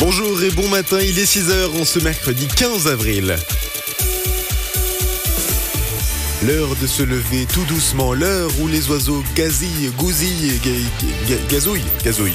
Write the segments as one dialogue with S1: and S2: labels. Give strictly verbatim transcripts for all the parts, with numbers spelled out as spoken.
S1: Bonjour et bon matin, il est six heures en ce mercredi quinze avril. L'heure de se lever tout doucement, l'heure où les oiseaux gazillent, gousillent et ga- ga- gazouillent, gazouillent.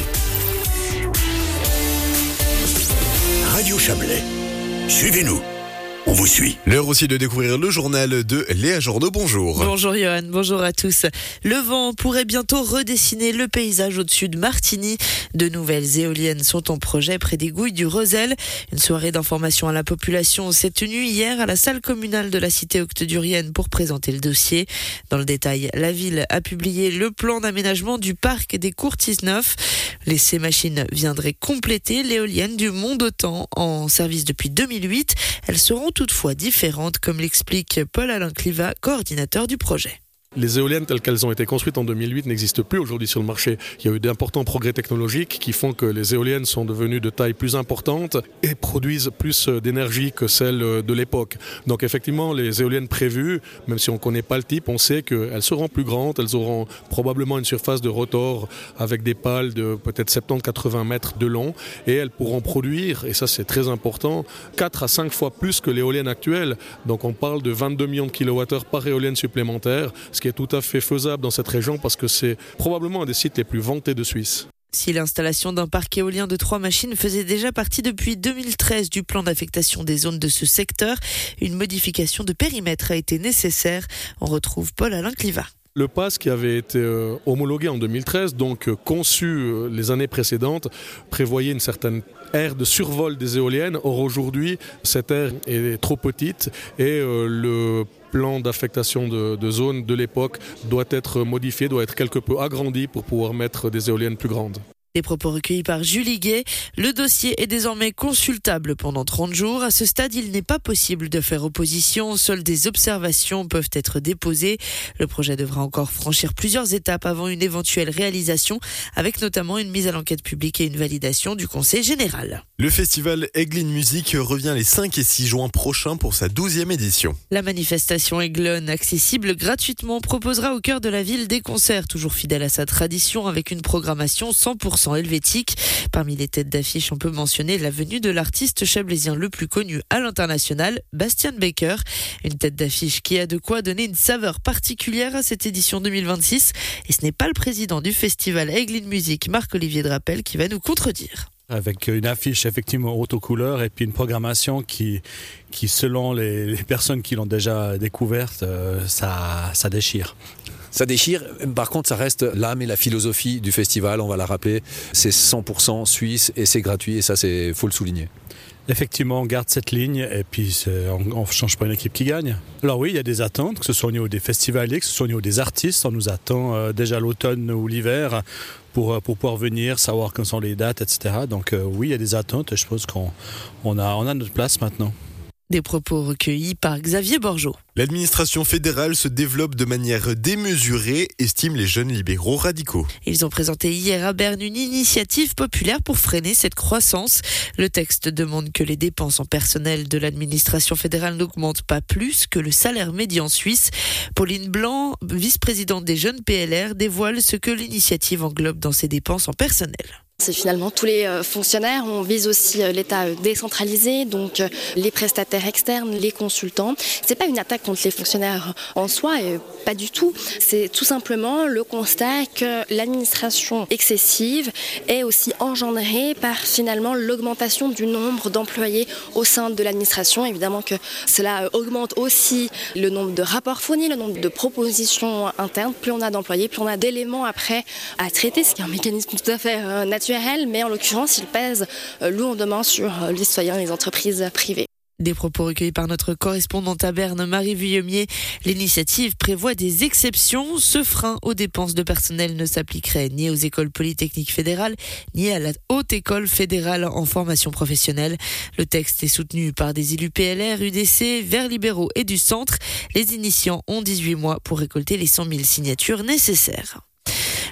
S2: Radio Chablais, suivez-nous, on vous suit.
S1: L'heure aussi de découvrir le journal de Léa Journeau, bonjour.
S3: Bonjour Johan, bonjour à tous. Le vent pourrait bientôt redessiner le paysage au-dessus de Martigny. De nouvelles éoliennes sont en projet près des Gouilles du Rosel. Une soirée d'information à la population s'est tenue hier à la salle communale de la cité octodurienne pour présenter le dossier. Dans le détail, la ville a publié le plan d'aménagement du parc des Courtisneuf. Les Ces machines viendraient compléter l'éolienne du Mont-d'Autan en service depuis deux mille huit. Elles seront toutefois différentes, comme l'explique Paul-Alain Cliva, coordinateur du projet.
S4: Les éoliennes telles qu'elles ont été construites en deux mille huit n'existent plus aujourd'hui sur le marché. Il y a eu d'importants progrès technologiques qui font que les éoliennes sont devenues de taille plus importante et produisent plus d'énergie que celles de l'époque. Donc effectivement, les éoliennes prévues, même si on ne connaît pas le type, on sait qu'elles seront plus grandes, elles auront probablement une surface de rotor avec des pales de peut-être soixante-dix à quatre-vingts mètres de long et elles pourront produire, et ça c'est très important, quatre à cinq fois plus que l'éolienne actuelle. Donc on parle de vingt-deux millions de kilowattheures par éolienne supplémentaire, ce qui est tout à fait faisable dans cette région parce que c'est probablement un des sites les plus vantés de Suisse.
S3: Si l'installation d'un parc éolien de trois machines faisait déjà partie depuis deux mille treize du plan d'affectation des zones de ce secteur, une modification de périmètre a été nécessaire. On retrouve Paul-Alain Cliva.
S4: Le P A S qui avait été euh, homologué en deux mille treize, donc euh, conçu euh, les années précédentes, prévoyait une certaine aire de survol des éoliennes. Or aujourd'hui, cette aire est trop petite et euh, le plan d'affectation de, de zone de l'époque doit être modifié, doit être quelque peu agrandi pour pouvoir mettre des éoliennes plus grandes.
S3: Des propos recueillis par Julie Gay. Le dossier est désormais consultable pendant trente jours. À ce stade, il n'est pas possible de faire opposition. Seules des observations peuvent être déposées. Le projet devra encore franchir plusieurs étapes avant une éventuelle réalisation, avec notamment une mise à l'enquête publique et une validation du Conseil général.
S1: Le festival Aiglun Music revient les cinq et six juin prochains pour sa douzième édition.
S3: La manifestation Aiglun, accessible gratuitement, proposera au cœur de la ville des concerts, toujours fidèles à sa tradition, avec une programmation cent pour cent helvétique. Parmi les têtes d'affiche, on peut mentionner la venue de l'artiste chablaisien le plus connu à l'international, Bastian Baker. Une tête d'affiche qui a de quoi donner une saveur particulière à cette édition deux mille vingt-six. Et ce n'est pas le président du festival Aiglun Music, Marc-Olivier Drapel, qui va nous contredire.
S5: Avec une affiche effectivement haute aux couleurs et puis une programmation qui, qui selon les, les personnes qui l'ont déjà découverte, euh, ça, ça déchire.
S6: Ça déchire, par contre ça reste l'âme et la philosophie du festival, on va la rappeler, c'est cent pour cent suisse et c'est gratuit et ça c'est faut le souligner.
S5: Effectivement, on garde cette ligne et puis on ne change pas une équipe qui gagne. Alors oui, il y a des attentes, que ce soit au niveau des festivaliers, que ce soit au niveau des artistes. On nous attend euh, déjà l'automne ou l'hiver pour, pour pouvoir venir, savoir quelles sont les dates, et cetera. Donc euh, oui, il y a des attentes et je pense qu'on on a, on a notre place maintenant.
S3: Des propos recueillis par Xavier Borgeot.
S1: L'administration fédérale se développe de manière démesurée, estiment les jeunes libéraux radicaux.
S3: Ils ont présenté hier à Berne une initiative populaire pour freiner cette croissance. Le texte demande que les dépenses en personnel de l'administration fédérale n'augmentent pas plus que le salaire médian suisse. Pauline Blanc, vice-présidente des jeunes P L R, dévoile ce que l'initiative englobe dans ses dépenses en personnel.
S7: C'est finalement tous les fonctionnaires, on vise aussi l'État décentralisé, donc les prestataires externes, les consultants. C'est pas une attaque contre les fonctionnaires en soi, et pas du tout. C'est tout simplement le constat que l'administration excessive est aussi engendrée par finalement l'augmentation du nombre d'employés au sein de l'administration. Évidemment que cela augmente aussi le nombre de rapports fournis, le nombre de propositions internes. Plus on a d'employés, plus on a d'éléments après à traiter, ce qui est un mécanisme tout à fait naturel. Mais en l'occurrence, il pèse lourdement sur les citoyens et les entreprises privées.
S3: Des propos recueillis par notre correspondante à Berne, Marie Vuillemier. L'initiative prévoit des exceptions. Ce frein aux dépenses de personnel ne s'appliquerait ni aux écoles polytechniques fédérales, ni à la Haute École fédérale en formation professionnelle. Le texte est soutenu par des élus P L R, U D C, Verts libéraux et du Centre. Les initiants ont dix-huit mois pour récolter les cent mille signatures nécessaires.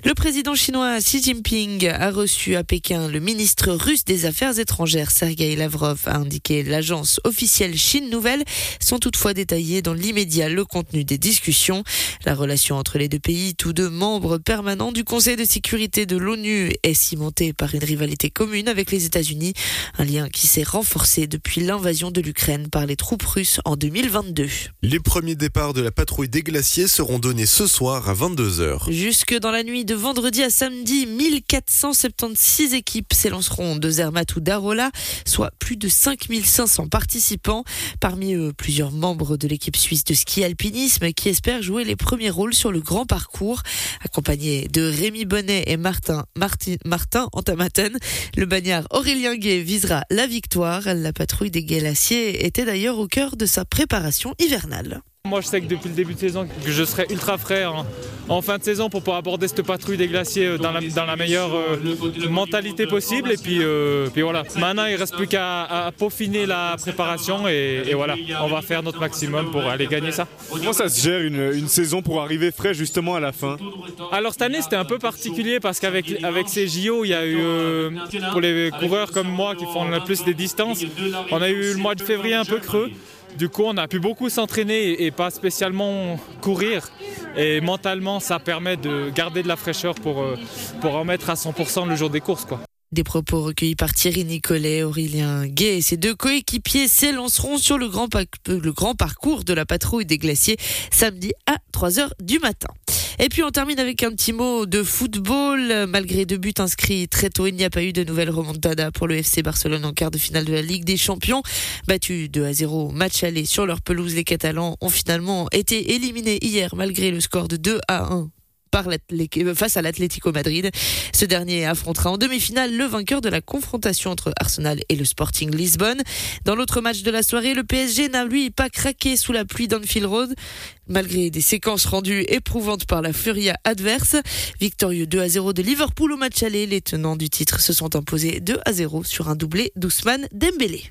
S3: Le président chinois Xi Jinping a reçu à Pékin le ministre russe des Affaires étrangères Sergueï Lavrov, a indiqué l'agence officielle Chine Nouvelle, sans toutefois détailler dans l'immédiat le contenu des discussions. La relation entre les deux pays, tous deux membres permanents du Conseil de sécurité de l'ONU, est cimentée par une rivalité commune avec les États-Unis, un lien qui s'est renforcé depuis l'invasion de l'Ukraine par les troupes russes en deux mille vingt-deux.
S1: Les premiers départs de la patrouille des glaciers seront donnés ce soir à vingt-deux heures.
S3: Jusque dans la nuit de vendredi à samedi, mille quatre cent soixante-seize équipes s'élanceront de Zermatt ou d'Arola, soit plus de cinq mille cinq cents participants. Parmi eux, plusieurs membres de l'équipe suisse de ski alpinisme qui espèrent jouer les premiers rôles sur le grand parcours. Accompagnés de Rémi Bonnet et Martin, Martin, Martin Antamaten, le bagnard Aurélien Guay visera la victoire. La patrouille des glaciers était d'ailleurs au cœur de sa préparation hivernale.
S8: Moi je sais que depuis le début de saison que je serai ultra frais en, en fin de saison pour pouvoir aborder cette patrouille des glaciers dans la, dans la meilleure euh, mentalité possible et puis, euh, puis voilà. Maintenant il ne reste plus qu'à à peaufiner la préparation et, et voilà, on va faire notre maximum pour aller gagner ça.
S9: Comment ça se gère une, une saison pour arriver frais justement à la fin?
S8: Alors cette année c'était un peu particulier parce qu'avec avec ces J O il y a eu, euh, pour les coureurs comme moi qui font le plus des distances, on a eu le mois de février un peu creux. Du coup, on a pu beaucoup s'entraîner et pas spécialement courir. Et mentalement, ça permet de garder de la fraîcheur pour, pour en mettre à cent pour cent le jour des courses, quoi.
S3: Des propos recueillis par Thierry Nicolet, Aurélien Guay et ses deux coéquipiers s'élanceront sur le grand, pa- le grand parcours de la patrouille des glaciers samedi à trois heures du matin. Et puis on termine avec un petit mot de football. Malgré deux buts inscrits très tôt, il n'y a pas eu de nouvelle remontada pour le F C Barcelone en quart de finale de la Ligue des Champions. Battus deux à zéro, match aller sur leur pelouse, les Catalans ont finalement été éliminés hier malgré le score de deux à un. Par face à l'Atlético Madrid. Ce dernier affrontera en demi-finale le vainqueur de la confrontation entre Arsenal et le Sporting Lisbonne. Dans l'autre match de la soirée, le P S G n'a lui pas craqué sous la pluie d'Anfield Road, malgré des séquences rendues éprouvantes par la furia adverse. Victorieux deux à zéro de Liverpool au match aller, les tenants du titre se sont imposés deux à zéro sur un doublé d'Ousmane Dembélé.